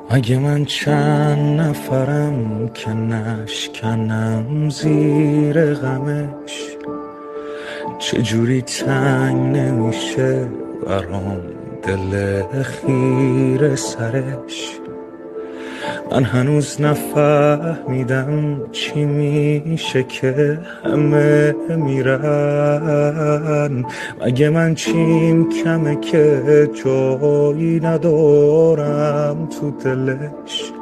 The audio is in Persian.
اگه من چند نفرم که نشکنم زیر غمش، چجوری تنگ نمیشه برام دل خیره سرش. من هنوز نفهمیدم چی میشه که همه میرن. مگه من چیم کمه که جایی ندارم تو دلش.